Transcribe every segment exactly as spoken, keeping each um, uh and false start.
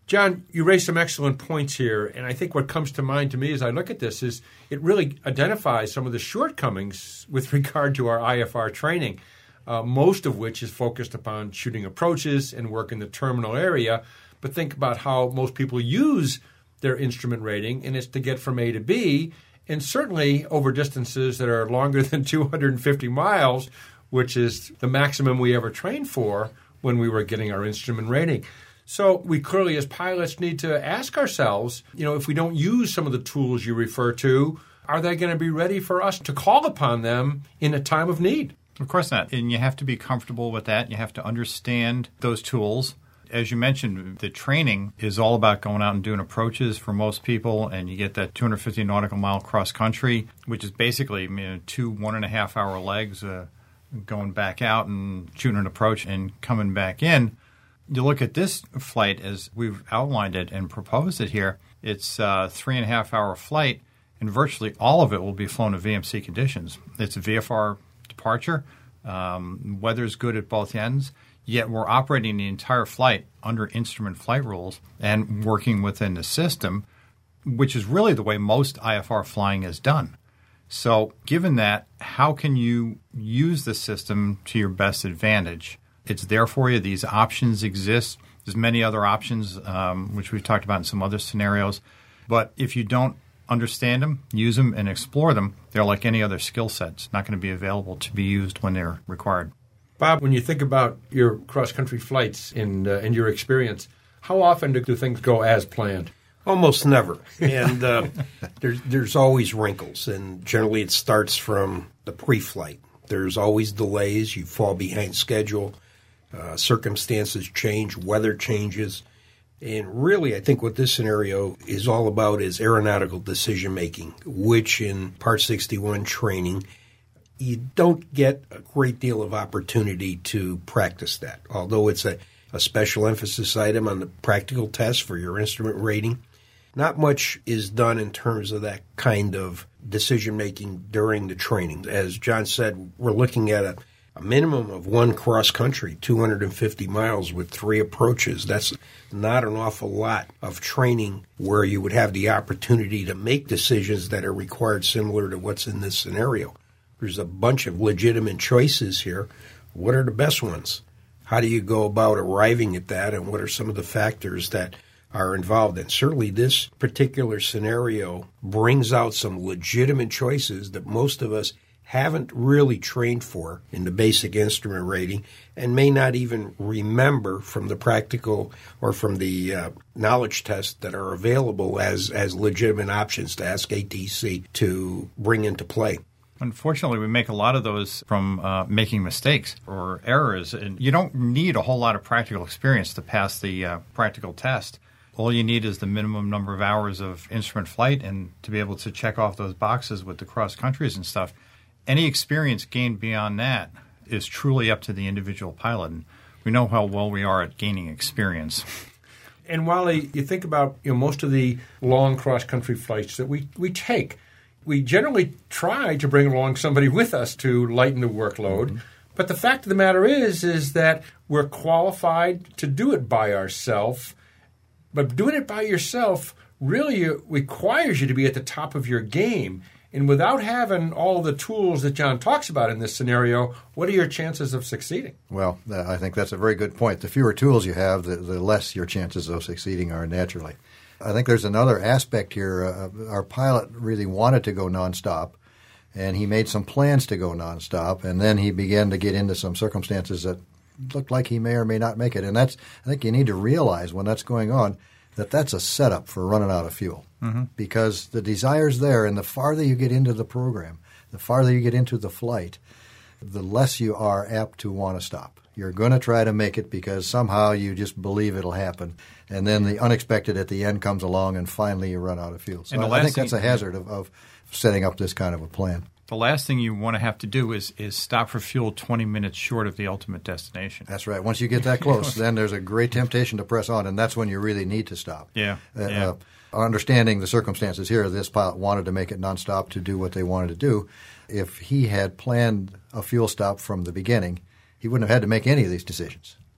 John, you raised some excellent points here, and I think what comes to mind to me as I look at this is it really identifies some of the shortcomings with regard to our I F R training, uh, most of which is focused upon shooting approaches and work in the terminal area. But think about how most people use their instrument rating, and it's to get from A to B, and certainly over distances that are longer than two hundred fifty miles, which is the maximum we ever trained for when we were getting our instrument rating. So we clearly, as pilots, need to ask ourselves, you know, if we don't use some of the tools you refer to, are they going to be ready for us to call upon them in a time of need? Of course not. And you have to be comfortable with that. You have to understand those tools. As you mentioned, the training is all about going out and doing approaches for most people, and you get that two hundred fifty nautical mile cross country, which is basically, you know, two one and a half hour legs uh, going back out and shooting an approach and coming back in. You look at this flight as we've outlined it and proposed it here. It's a three and a half hour flight, and virtually all of it will be flown in V M C conditions. It's a V F R departure. Um, weather's good at both ends, yet we're operating the entire flight under instrument flight rules and working within the system, which is really the way most I F R flying is done. So given that, how can you use the system to your best advantage? It's there for you. These options exist. There's many other options, um, which we've talked about in some other scenarios. But if you don't understand them, use them, and explore them, they're like any other skill set. It's not going to be available to be used when they're required. Bob, when you think about your cross-country flights in, uh, in your experience, how often do, do things go as planned? Almost never. And uh, there's, there's always wrinkles, and generally it starts from the pre-flight. There's always delays. You fall behind schedule. Uh, circumstances change, weather changes. And really, I think what this scenario is all about is aeronautical decision-making, which in Part sixty-one training, you don't get a great deal of opportunity to practice that. Although it's a, a special emphasis item on the practical test for your instrument rating, not much is done in terms of that kind of decision-making during the training. As John said, we're looking at a A minimum of one cross-country, two hundred fifty miles with three approaches. That's not an awful lot of training where you would have the opportunity to make decisions that are required similar to what's in this scenario. There's a bunch of legitimate choices here. What are the best ones? How do you go about arriving at that, and what are some of the factors that are involved? And certainly this particular scenario brings out some legitimate choices that most of us haven't really trained for in the basic instrument rating and may not even remember from the practical or from the uh, knowledge tests that are available as, as legitimate options to ask A T C to bring into play. Unfortunately, we make a lot of those from uh, making mistakes or errors, and you don't need a whole lot of practical experience to pass the uh, practical test. All you need is the minimum number of hours of instrument flight and to be able to check off those boxes with the cross countries and stuff. Any experience gained beyond that is truly up to the individual pilot, and we know how well we are at gaining experience. And Wally, you think about you know most of the long cross-country flights that we, we take, we generally try to bring along somebody with us to lighten the workload. Mm-hmm. But the fact of the matter is, is that we're qualified to do it by ourselves. But doing it by yourself really requires you to be at the top of your game. And without having all the tools that John talks about in this scenario, what are your chances of succeeding? Well, uh, I think that's a very good point. The fewer tools you have, the, the less your chances of succeeding are naturally. I think there's another aspect here. Uh, our pilot really wanted to go nonstop, and he made some plans to go nonstop, and then he began to get into some circumstances that looked like he may or may not make it. And that's, I think you need to realize when that's going on that that's a setup for running out of fuel. Mm-hmm. Because the desire's there, and the farther you get into the program, the farther you get into the flight, the less you are apt to want to stop. You're going to try to make it because somehow you just believe it'll happen, and then the unexpected at the end comes along, and finally you run out of fuel. So I think that's a hazard of, of setting up this kind of a plan. The last thing you want to have to do is is stop for fuel twenty minutes short of the ultimate destination. That's right. Once you get that close, then there's a great temptation to press on, and that's when you really need to stop. Yeah. Uh, yeah. Uh, understanding the circumstances here, this pilot wanted to make it nonstop to do what they wanted to do. If he had planned a fuel stop from the beginning, he wouldn't have had to make any of these decisions.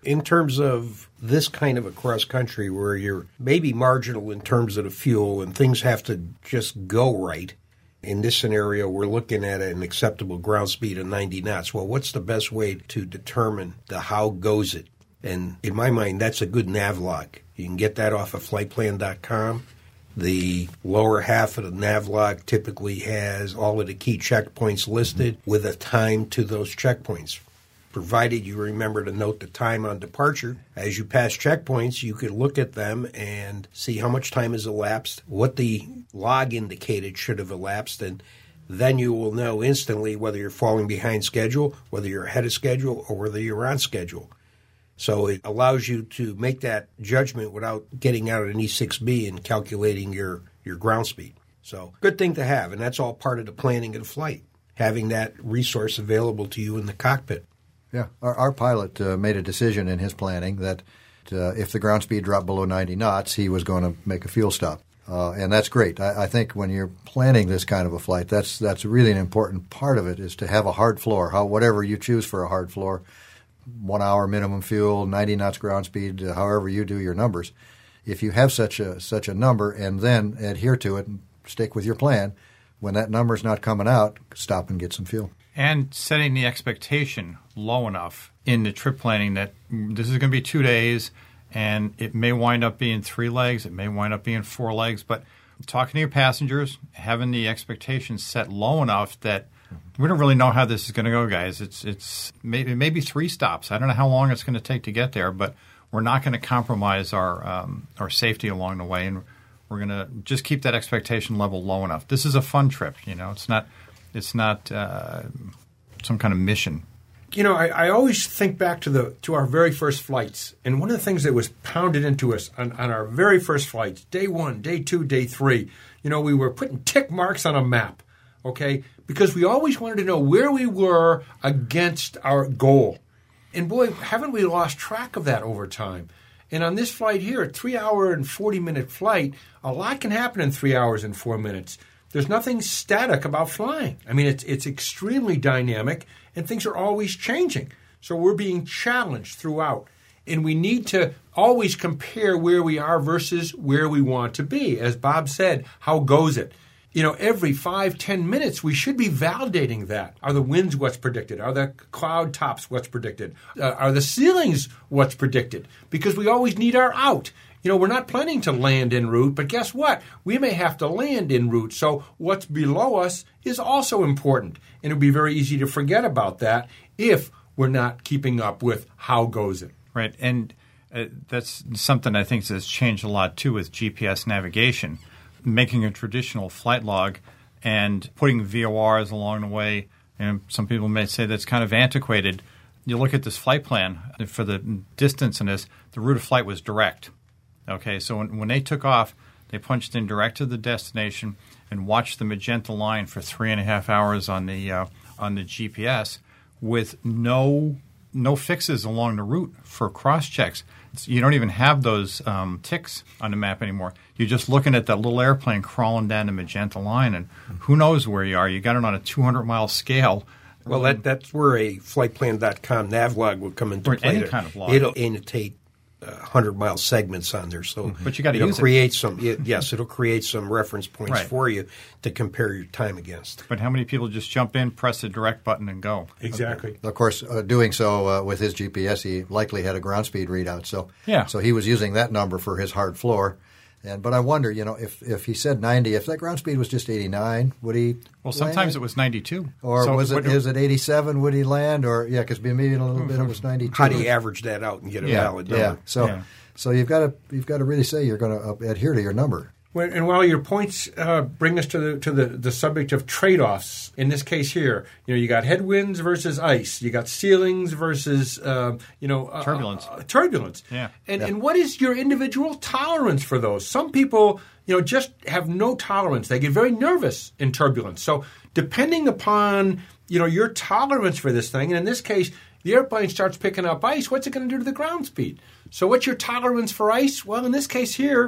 In terms of this kind of a cross country where you're maybe marginal in terms of the fuel and things have to just go right, in this scenario, we're looking at an acceptable ground speed of ninety knots. Well, what's the best way to determine the how goes it? And in my mind, that's a good navlog. You can get that off of flight plan dot com. The lower half of the navlog typically has all of the key checkpoints listed with a time to those checkpoints. Provided you remember to note the time on departure. As you pass checkpoints, you could look at them and see how much time has elapsed, what the log indicated should have elapsed, and then you will know instantly whether you're falling behind schedule, whether you're ahead of schedule, or whether you're on schedule. So it allows you to make that judgment without getting out an E six B and calculating your, your ground speed. So good thing to have, and that's all part of the planning of the flight, having that resource available to you in the cockpit. Yeah, our, our pilot uh, made a decision in his planning that uh, if the ground speed dropped below ninety knots, he was going to make a fuel stop. Uh, and that's great. I, I think when you're planning this kind of a flight, that's that's really an important part of it, is to have a hard floor, how whatever you choose for a hard floor, one hour minimum fuel, ninety knots ground speed, uh, however you do your numbers. If you have such a such a number and then adhere to it and stick with your plan, when that number's not coming out, stop and get some fuel. And setting the expectation low enough in the trip planning that this is going to be two days and it may wind up being three legs, it may wind up being four legs, but talking to your passengers, having the expectations set low enough that we don't really know how this is going to go, guys. It's it's maybe, maybe three stops. I don't know how long it's going to take to get there, but we're not going to compromise our um, our safety along the way, and we're going to just keep that expectation level low enough. This is a fun trip, you know. It's not it's not uh, some kind of mission. You know, I, I always think back to the to our very first flights, and one of the things that was pounded into us on, on our very first flights, day one, day two, day three, you know, we were putting tick marks on a map, okay, because we always wanted to know where we were against our goal. And boy, haven't we lost track of that over time. And on this flight here, a three-hour and forty-minute flight, a lot can happen in three hours and four minutes. There's nothing static about flying. I mean, it's it's extremely dynamic, and things are always changing. So we're being challenged throughout. And we need to always compare where we are versus where we want to be. As Bob said, how goes it? You know, every five, ten minutes, we should be validating that. Are the winds what's predicted? Are the cloud tops what's predicted? Uh, are the ceilings what's predicted? Because we always need our out. You know, we're not planning to land en route, but guess what? We may have to land en route. So what's below us is also important. And it would be very easy to forget about that if we're not keeping up with how goes it. Right. And uh, that's something I think has changed a lot, too, with G P S navigation. Making a traditional flight log and putting V O Rs along the way. And some people may say that's kind of antiquated. You look at this flight plan for the distance in this, the route of flight was direct. Okay, so when, when they took off, they punched in direct to the destination and watched the magenta line for three and a half hours on the uh, on the G P S with no no fixes along the route for cross checks. You don't even have those um, ticks on the map anymore. You're just looking at that little airplane crawling down the magenta line, and who knows where you are. You got it on a two hundred mile scale. Well, that that's where a flight plan dot com navlog will come into or play. Any there. kind of log. It'll annotate uh, one hundred mile segments on there. So but you got to it'll use create it. some. It, yes, it'll create some reference points Right. for you to compare your time against. But how many people just jump in, press the direct button, and go? Exactly. Of course, uh, doing so uh, with his G P S, he likely had a ground speed readout. So, Yeah. so he was using that number for his hard floor. And but I wonder, you know, if, if he said ninety, if that ground speed was just eighty-nine, would he? Well, sometimes land? it was ninety-two. Or So was it? what- Is it eighty-seven? Would he land? Or yeah, because maybe in a little bit it was ninety-two. How do you average that out and get a Yeah, valid Yeah. number? So, Yeah. so you've got to you've got to really say you're going to adhere to your number. Well, and while your points uh, bring us to the to the, the subject of trade-offs, in this case here, you know, you got headwinds versus ice, you got ceilings versus uh, you know uh, Turbulence. uh, turbulence. Yeah. And Yeah. and what is your individual tolerance for those? Some people, you know, just have no tolerance. They get very nervous in turbulence. So depending upon you know your tolerance for this thing, and in this case, the airplane starts picking up ice. What's it going to do to the ground speed? So what's your tolerance for ice? Well, in this case here,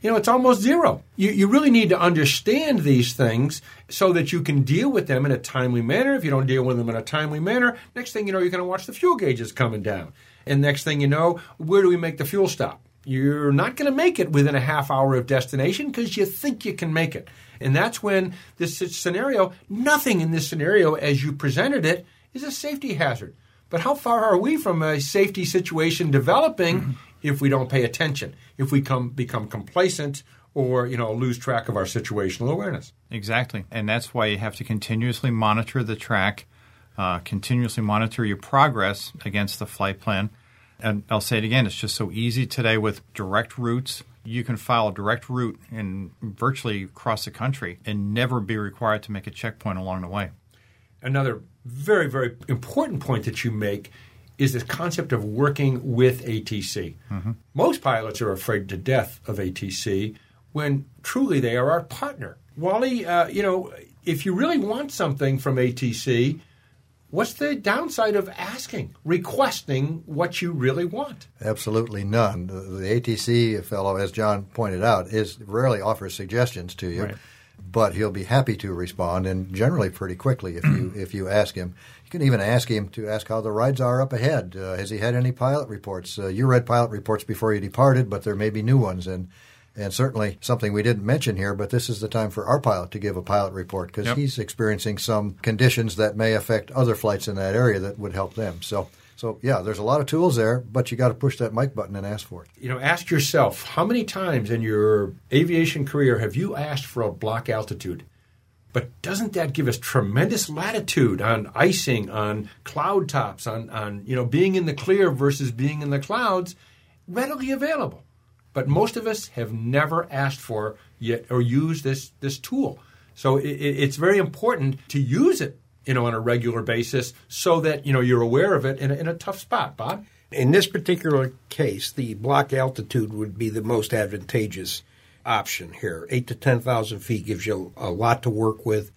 you know, it's almost zero. You, you really need to understand these things so that you can deal with them in a timely manner. If you don't deal with them in a timely manner, next thing you know, you're going to watch the fuel gauges coming down. And next thing you know, where do we make the fuel stop? You're not going to make it within a half hour of destination because you think you can make it. And that's when this scenario, nothing in this scenario as you presented it is a safety hazard. But how far are we from a safety situation developing mm-hmm. if we don't pay attention, if we come, become complacent or, you know, lose track of our situational awareness? Exactly. And that's why you have to continuously monitor the track, uh, continuously monitor your progress against the flight plan. And I'll say it again, it's just so easy today with direct routes. You can file a direct route in virtually across the country and never be required to make a checkpoint along the way. Another very, very important point that you make is the concept of working with A T C. Mm-hmm. Most pilots are afraid to death of A T C when truly they are our partner. Wally, uh, you know, if you really want something from A T C, what's the downside of asking, requesting what you really want? Absolutely none. The, the A T C fellow, as John pointed out, is rarely offers suggestions to you, right. but he'll be happy to respond, and generally pretty quickly if you if you ask him. You can even ask him to ask how the rides are up ahead. Uh, has he had any pilot reports? Uh, you read pilot reports before you departed, but there may be new ones, and And certainly something we didn't mention here, but this is the time for our pilot to give a pilot report because yep. he's experiencing some conditions that may affect other flights in that area that would help them. So, so yeah, there's a lot of tools there, but you got to push that mic button and ask for it. You know, ask yourself, how many times in your aviation career have you asked for a block altitude? But doesn't that give us tremendous latitude on icing, on cloud tops, on, on you know being in the clear versus being in the clouds, readily available? But most of us have never asked for yet or used this this tool. So it, it's very important to use it, you know, on a regular basis so that, you know, you're aware of it in a, in a tough spot. Bob? In this particular case, the block altitude would be the most advantageous option here. Eight to ten thousand feet gives you a lot to work with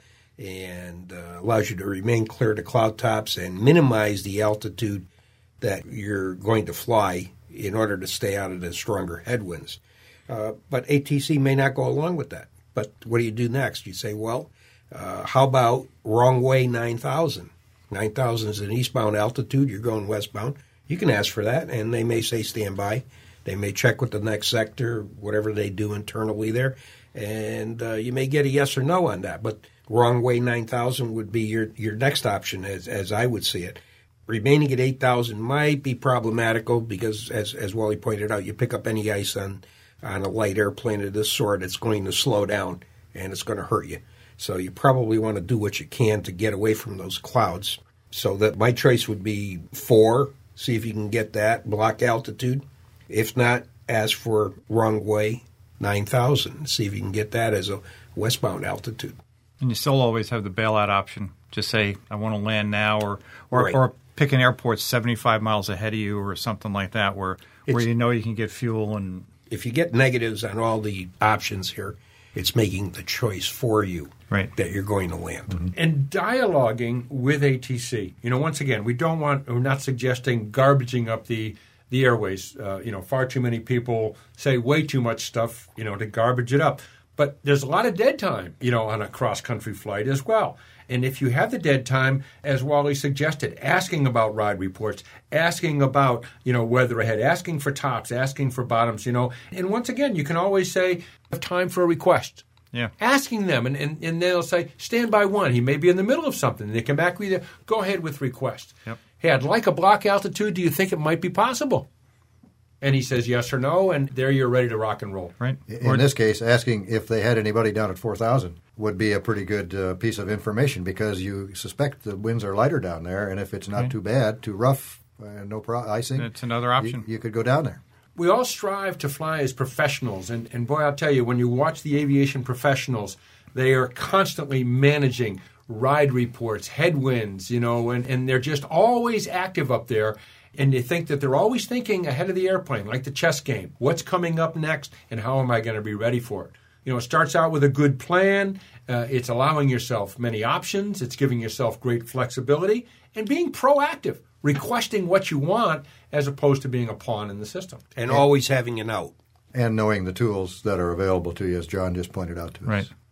and uh, allows you to remain clear to cloud tops and minimize the altitude that you're going to fly in order to stay out of the stronger headwinds. Uh, but A T C may not go along with that. But what do you do next? You say, well, uh, how about wrong way nine thousand? nine thousand is an eastbound altitude. You're going westbound. You can ask for that, and they may say stand by. They may check with the next sector, whatever they do internally there, and uh, you may get a yes or no on that. But wrong way nine thousand would be your, your next option, as as I would see it. Remaining at eight thousand might be problematical because, as as Wally pointed out, you pick up any ice on, on a light airplane of this sort, it's going to slow down and it's going to hurt you. So you probably want to do what you can to get away from those clouds. So that my choice would be four, see if you can get that, block altitude. If not, ask for wrong way nine thousand, see if you can get that as a westbound altitude. And you still always have the bailout option. Just say, I want to land now, or or, right. or pick an airport seventy-five miles ahead of you or something like that where, where you know you can get fuel. And if you get negatives on all the options here, it's making the choice for you right. that you're going to land. Mm-hmm. And dialoguing with A T C. You know, once again, we don't want, we're not suggesting garbaging up the the airways. Uh, you know, far too many people say way too much stuff, you know, to garbage it up. But there's a lot of dead time, you know, on a cross-country flight as well. And if you have the dead time, as Wally suggested, asking about ride reports, asking about, you know, weather ahead, asking for tops, asking for bottoms, you know. And once again, you can always say, have time for a request. Yeah. Asking them, and, and, and they'll say, stand by one. He may be in the middle of something. They come back with you, go ahead with request. Yep. Hey, I'd like a block altitude. Do you think it might be possible? And he says yes or no, and there you're ready to rock and roll. Right. In or, this case, asking if they had anybody down at four thousand would be a pretty good uh, piece of information because you suspect the winds are lighter down there, and if it's not right. too bad, too rough, uh, no pro- icing, it's another option. You, you could go down there. We all strive to fly as professionals, and, and boy, I'll tell you, when you watch the aviation professionals, they are constantly managing ride reports, headwinds, you know, and, and they're just always active up there. And you think that they're always thinking ahead of the airplane, like the chess game. What's coming up next, and how am I going to be ready for it? You know, it starts out with a good plan. Uh, it's allowing yourself many options. It's giving yourself great flexibility and being proactive, requesting what you want as opposed to being a pawn in the system. And always having an out. and knowing the tools that are available to you, as John just pointed out to us. Right.